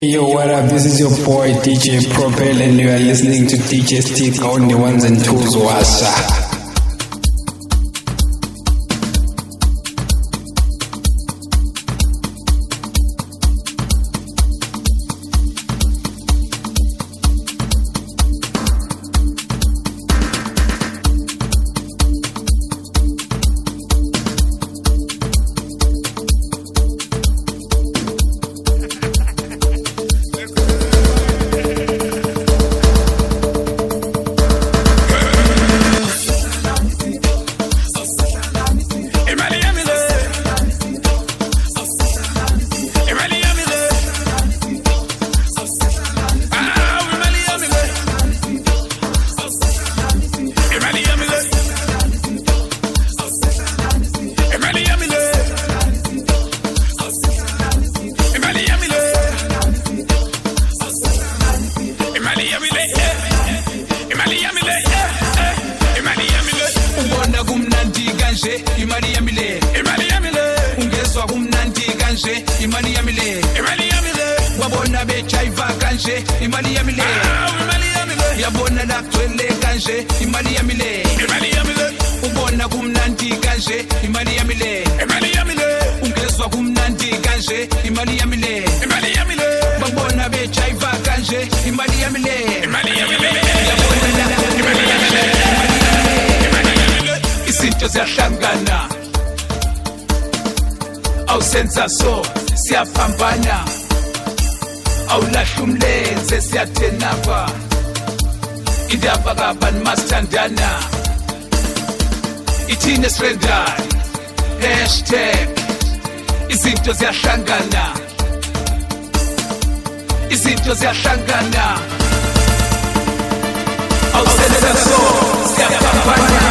Yo, what up? This is your boy DJ Propel, and you are listening to DJ Stick on the ones and twos. Wasa. Senza so siyapambana awulahla umlenze siyathenapha indaba kabani masithandana ithina surrender #izinto ziyahlangana awusenza so siyapambana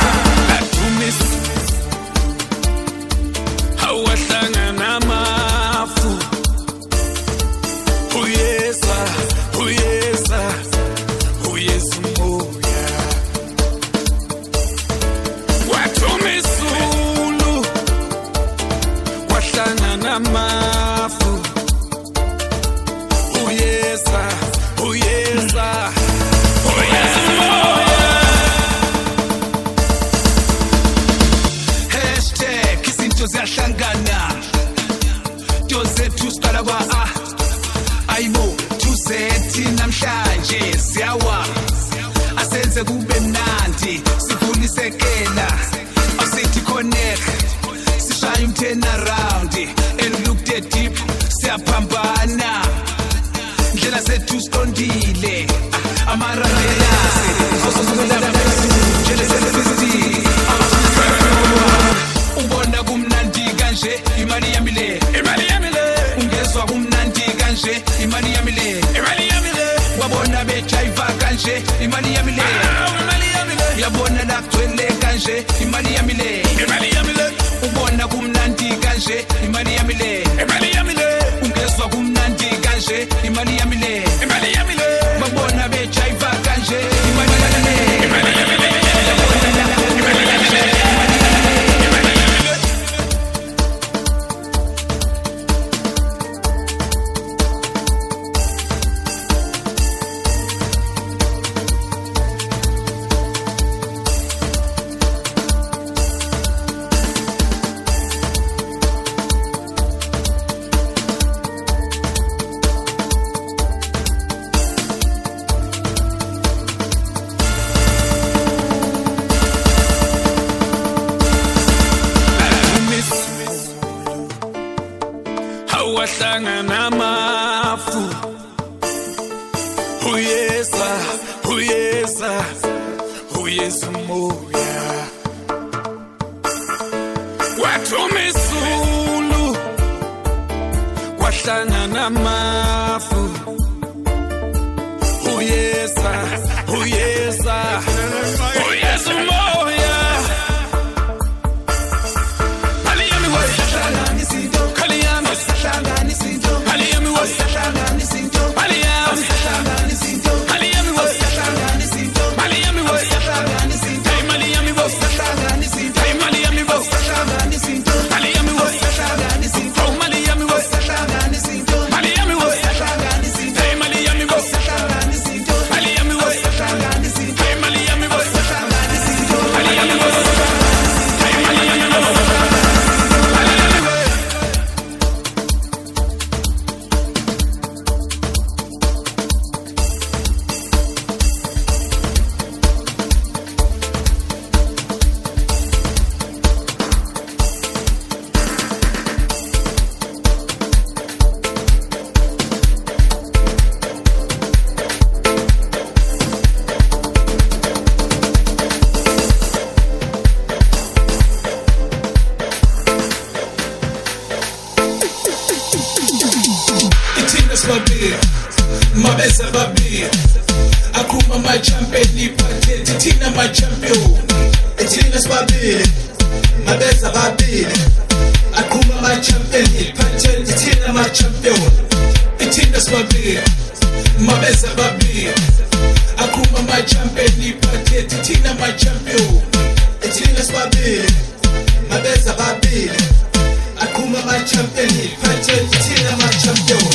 kube mnandi sivulisekela awusithi connect sishaya umthen around and look the deep siyaphambana ndlela zethu siqondile amararela ubona kumnandi kanje imali yami le ungezwa kumnandi kanje imali yami le wabona bejayiva kanje imali yami le yabona la kugcwele kanje imali yami le ubona kumnandi kanje imali yami le ungezwa kumnandi kanje imali yami le babona bejayiva kanje imali yami le wahlangana mafu uyeza moya wathuma isulu wahlangana mafu uyeza moya Miami was mabeza babili akhuma amachampeni iphathethi thina machampion thina sibabili mabeza babili akhuma amachampeni iphathethi thina machampion thina sibabili mabeza babili akhuma amachampeni iphathethi thina machampion thina sibabili mabeza babili akhuma amachampeni iphathethi thina machampion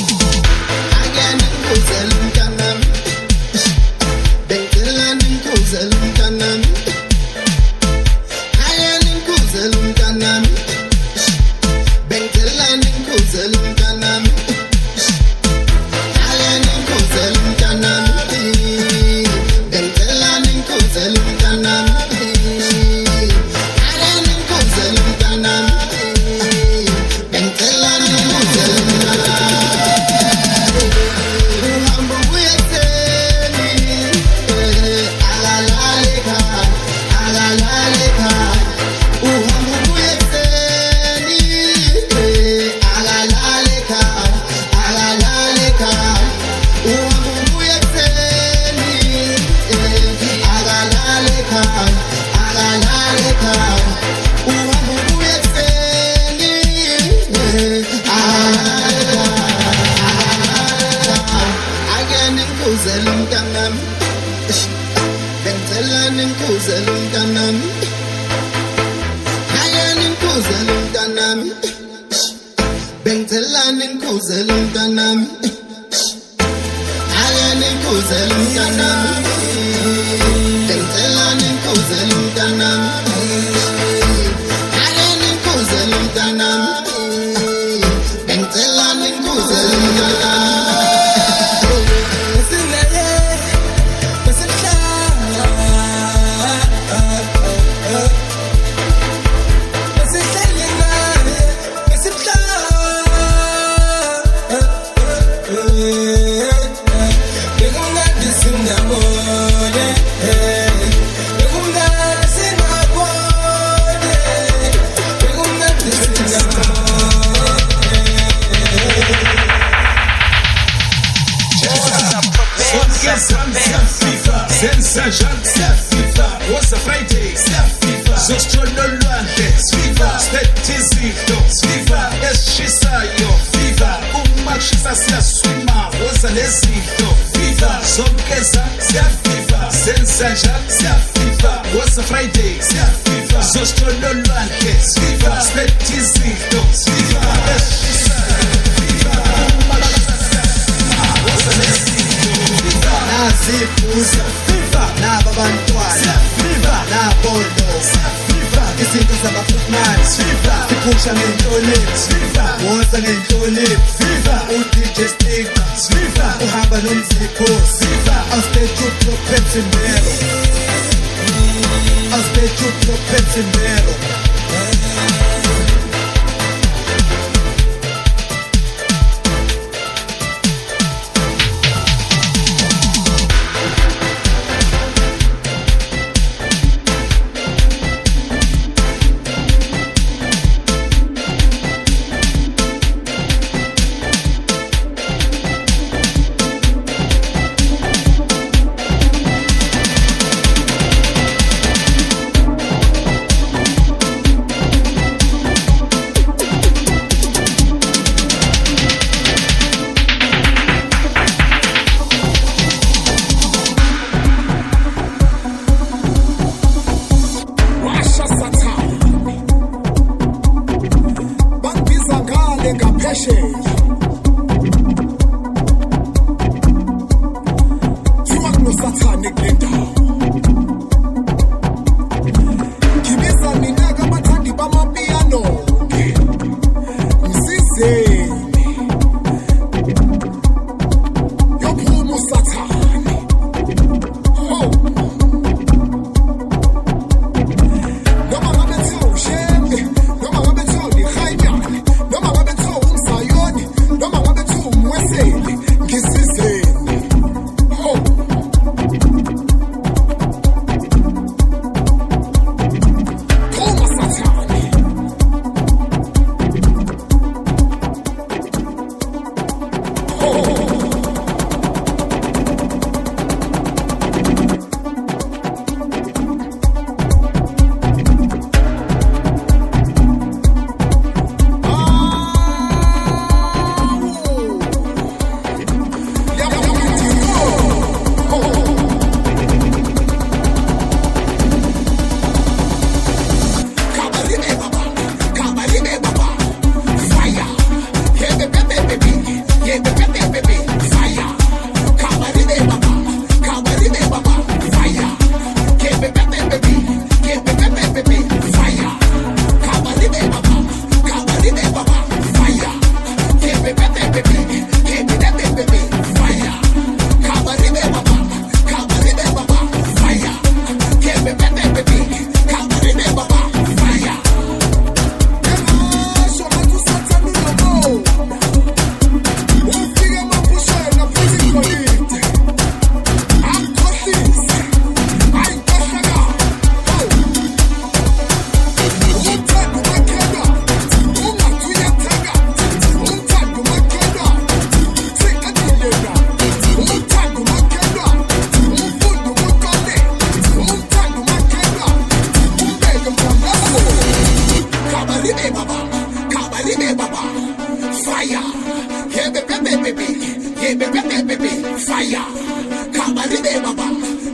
fire. Kabaribe baba,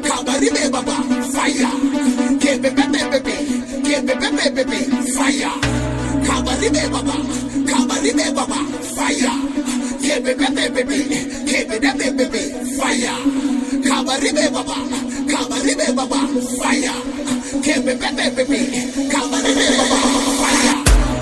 fire. Kebe fire. Kabaribe baba, fire. Kebe fire. Kabaribe baba, fire. Kebe fire.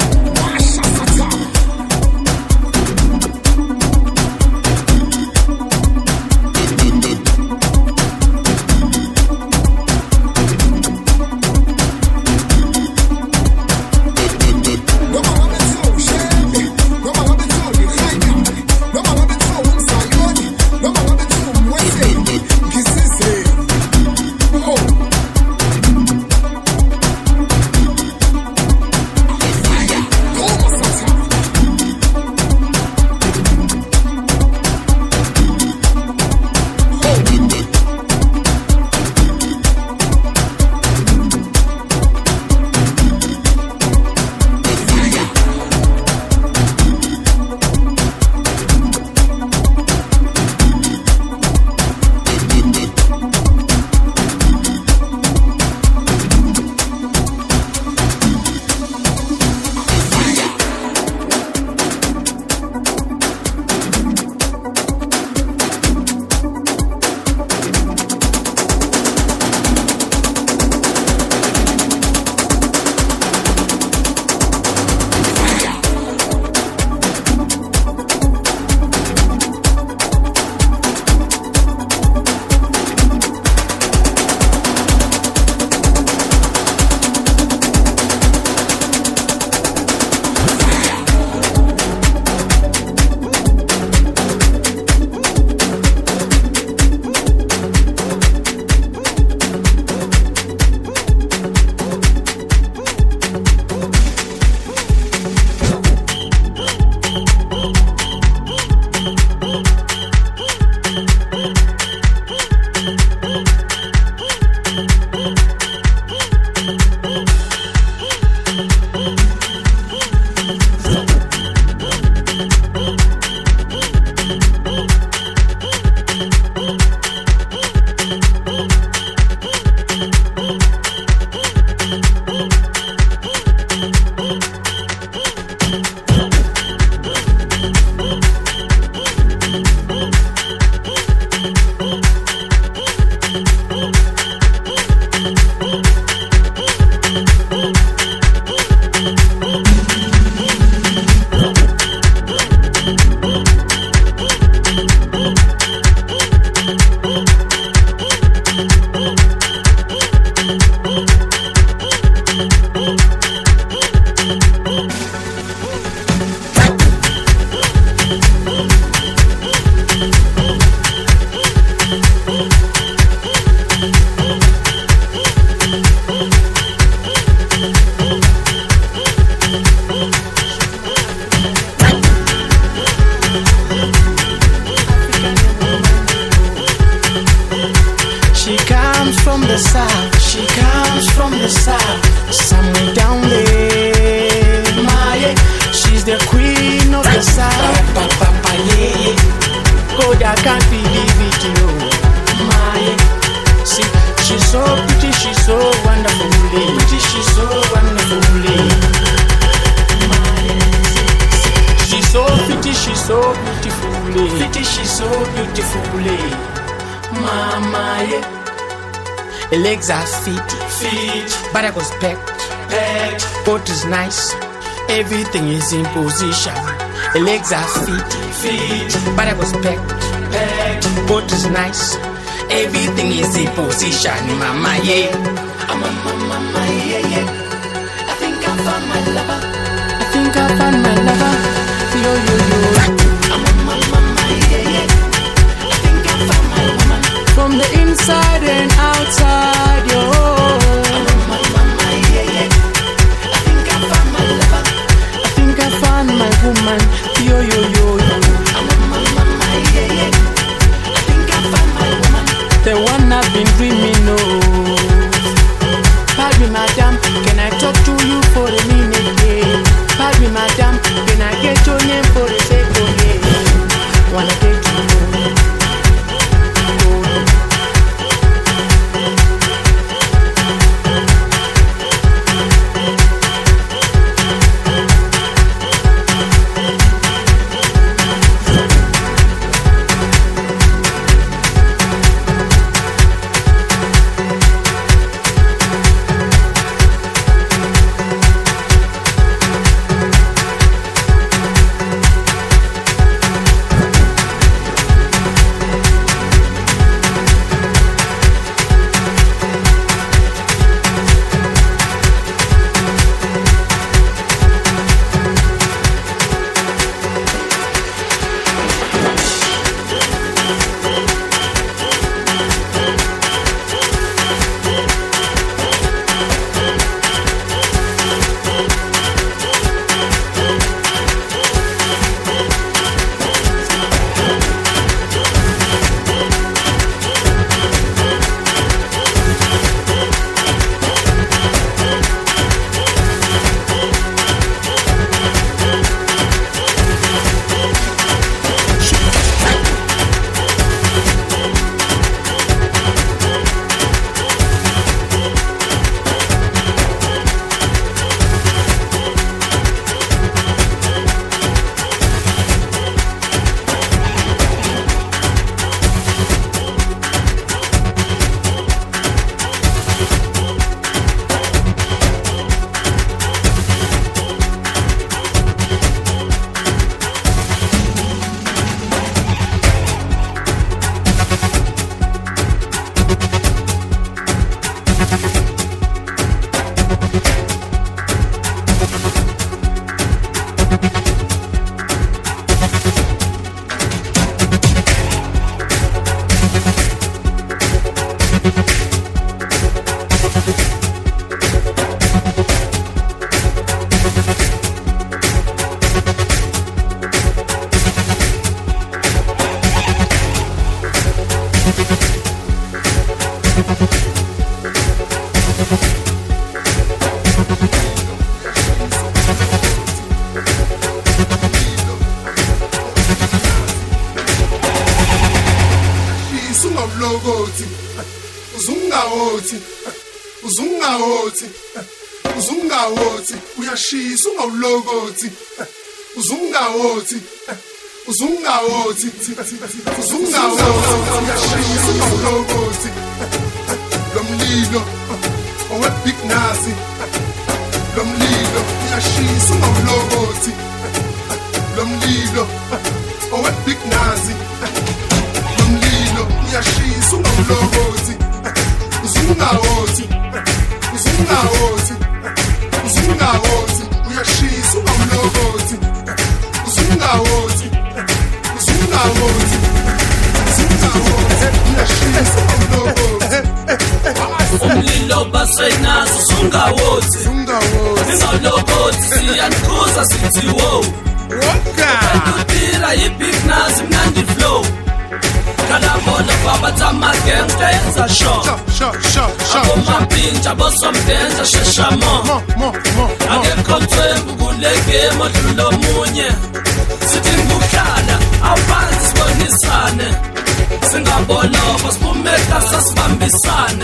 Legs are fit, but I was packed. Coat is nice, everything is in position. Legs are fit, but I was packed. Coat is nice, everything is in position. Mama, yeah. Mama, yeah. I think I found my lover. Yo. Mama, yeah. I think I found my woman. From the inside and outside, yo. Mama, yeah. I think I found my lover. I think I found my woman. Yo. Mama, yeah. I think I found my woman. The one I've been dreaming of. Pardon me, madam, can I talk to you for a minute? Yeah. Pardon me, madam, can I get your name for a second? Yeah. Wanna get to know. Uzungawulokoti, uzungawothi, uyashisa ungawulokoti, uzungawothi, uyashisa ungawulokoti, lomlilo, owe big nazi, lomlilo, uyashisa ungawulokoti, lomlilo, owe big nazi, lomlilo, uyashisa ungawulokoti, uzungawothi, uyashisa ungawulokoti, uzungawothi, uyashisa ungawulokoti. Umlilo basenazo uzungawothi, ningawulokoti siyanikhuza sithi wow. Udira yi-big nazi mnandi flow, kalabona babathama gangsta yenza show. Abomapinja bosomdenja shesha mo, akekho mthembu kule game odlula omunye. Sithi ngukhala awubanzi sibonisane, singabolobo sibumeka sasibambisane.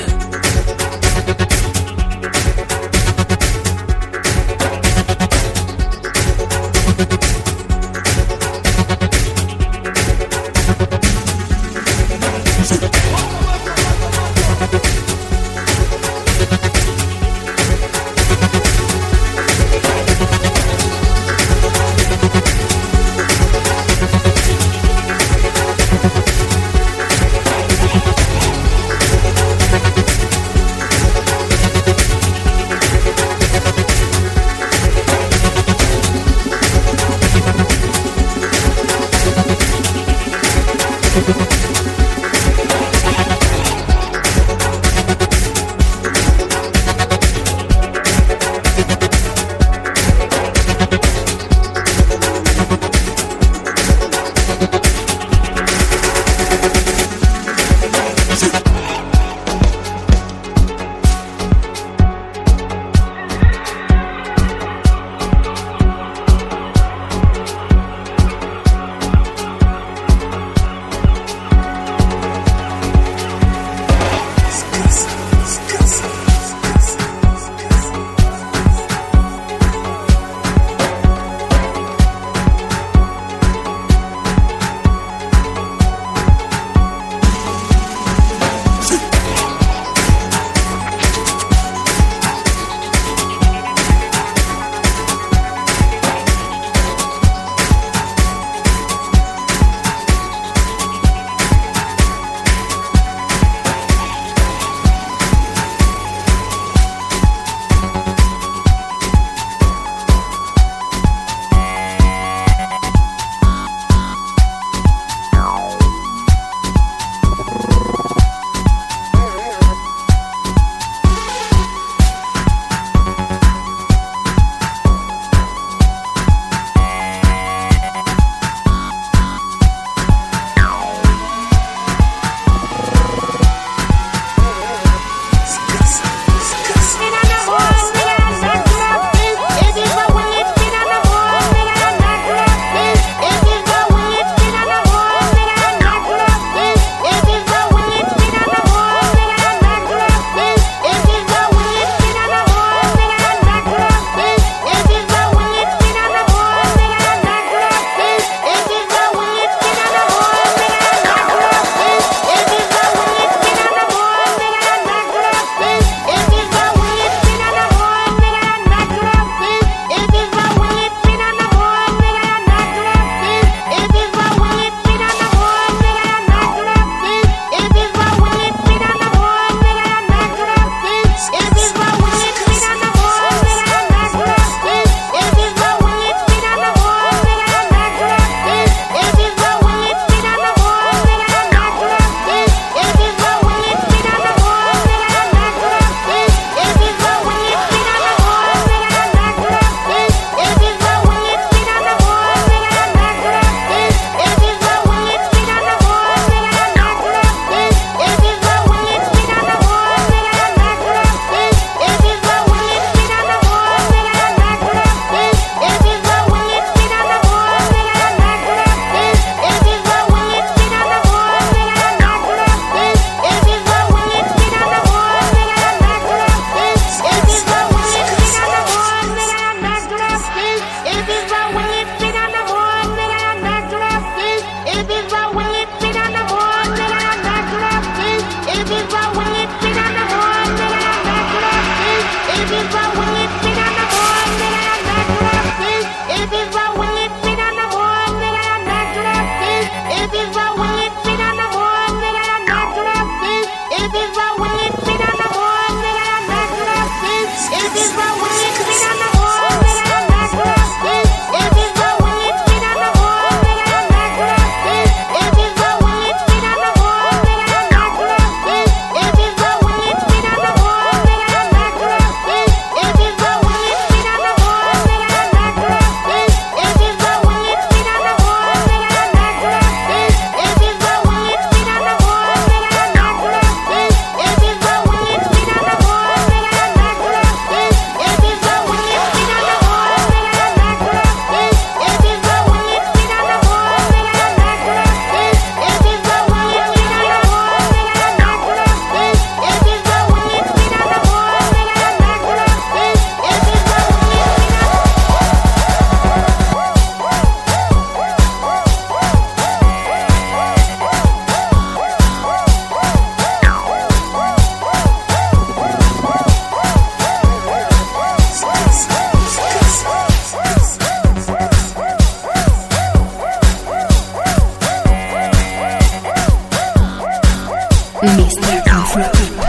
Mr. Afro.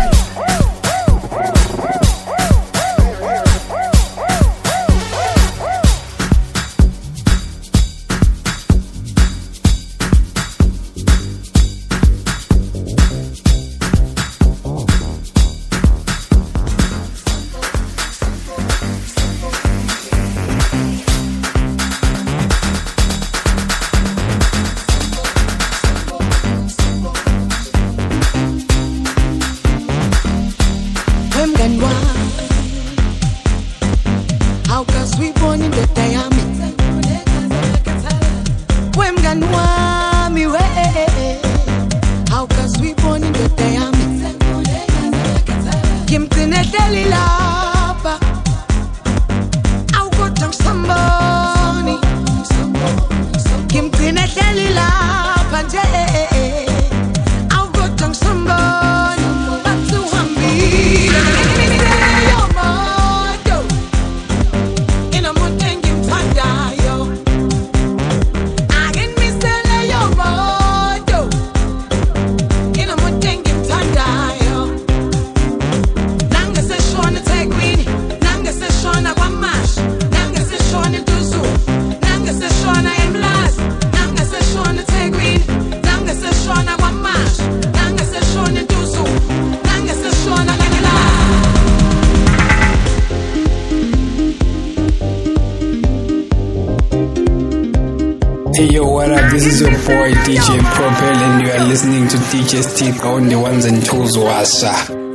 Hey yo, what up? This is your boy DJ Propel and you are listening to DJ Stick on the ones and twos, Washa.